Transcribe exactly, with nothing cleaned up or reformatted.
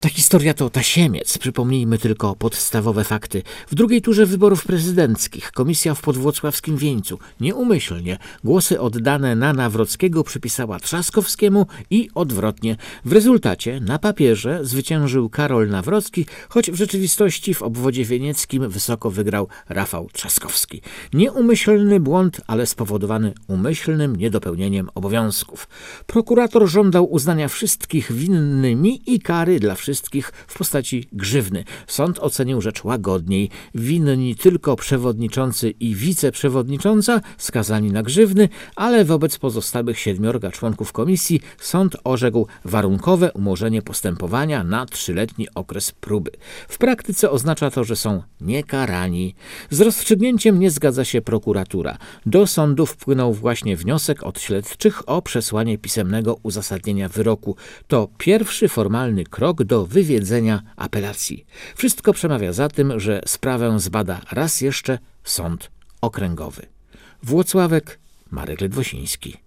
Ta historia to tasiemiec. Przypomnijmy tylko podstawowe fakty. W drugiej turze wyborów prezydenckich komisja w podwłocławskim Wieńcu nieumyślnie głosy oddane na Nawrockiego przypisała Trzaskowskiemu i odwrotnie. W rezultacie na papierze zwyciężył Karol Nawrocki, choć w rzeczywistości w obwodzie wienieckim wysoko wygrał Rafał Trzaskowski. Nieumyślny błąd, ale spowodowany umyślnym niedopełnieniem obowiązków. Prokurator żądał uznania wszystkich winnymi i kary dla wszystkich wszystkich w postaci grzywny. Sąd ocenił rzecz łagodniej. Winni tylko przewodniczący i wiceprzewodnicząca skazani na grzywny, ale wobec pozostałych siedmiorga członków komisji sąd orzekł warunkowe umorzenie postępowania na trzyletni okres próby. W praktyce oznacza to, że są niekarani. Z rozstrzygnięciem nie zgadza się prokuratura. Do sądu wpłynął właśnie wniosek od śledczych o przesłanie pisemnego uzasadnienia wyroku. To pierwszy formalny krok do wywiedzenia apelacji. Wszystko przemawia za tym, że sprawę zbada raz jeszcze sąd okręgowy. Włocławek, Marek Ledwosiński.